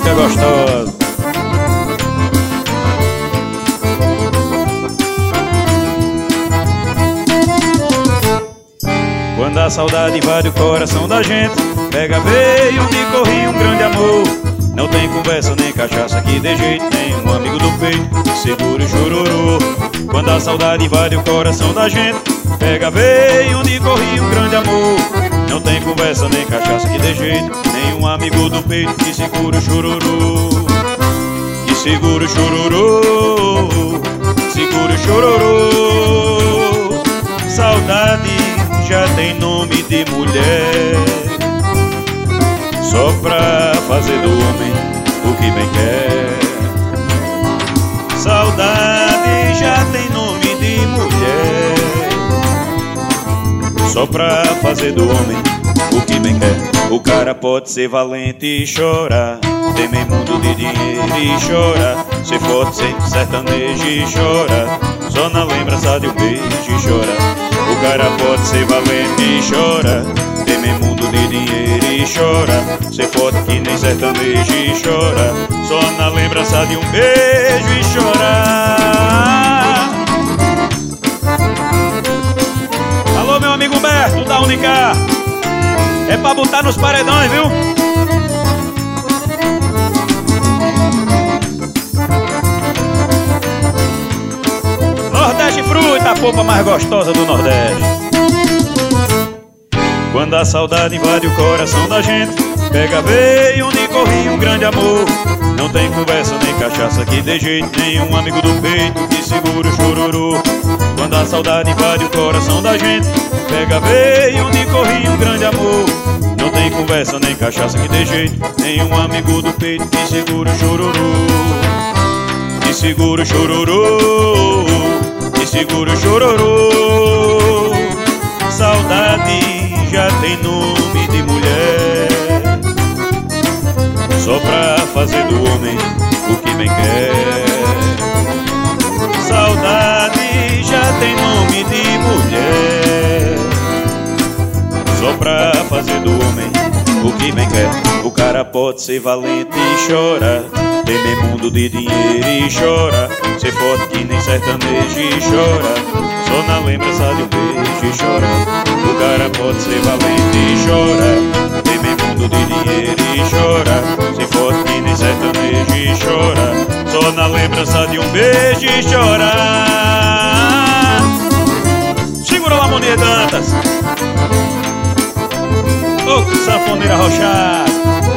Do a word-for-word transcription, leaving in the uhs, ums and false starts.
música gostosa. Quando a saudade invade o coração da gente, pega veio onde corria um grande amor. Não tem conversa nem cachaça que dê jeito, nem um amigo do peito que segura o chororô. Quando a saudade invade o coração da gente, pega veio onde corria um grande amor. Não tem conversa nem cachaça que dê jeito, nem um amigo do peito que segura o chororô. Que segura o chororô, segura o chororô. Saudade já tem nome de mulher, só pra fazer do homem o que bem quer. Saudade já tem nome de mulher, só pra fazer do homem o que bem quer. O cara pode ser valente e chorar, temer mundo de dinheiro e chorar, ser forte sempre sertanejo e chorar, só na lembrança de um beijo e chorar. O cara pode ser valente e chorar, temer mundo de dinheiro e chorar, ser forte que nem sertanejo e chorar, só na lembrança de um beijo e chorar. Alô, meu amigo Humberto da Unicar, é pra botar nos paredões, viu? Nordeste Fruta, a polpa mais gostosa do Nordeste. Quando a saudade invade o coração da gente, pega veio onde corria um grande amor. Não tem conversa nem cachaça que dê jeito, nem um amigo do peito que segura o chororô. Quando a saudade invade o coração da gente, pega veio onde corria um grande amor. Não tem conversa nem cachaça que dê jeito, nem um amigo do peito que segura o chororô. Que segura o chororô, que segura o chororô. Saudade já tem nome de mulher, só pra fazer do homem o que bem quer. Saudade já tem nome de mulher, só pra fazer do homem o que bem quer. O cara pode ser valente e chorar, temer mundo de dinheiro e chorar, ser forte que nem sertanejo e chorar, só na lembrança de um beijo e chorar. O cara pode ser valente e chorar, temer mundo de dinheiro e chorar, ser forte que nem sertanejo e chorar, só na lembrança de um beijo e chorar. Segura lá, Moninha Dantas, ô sanfoneira arrochada.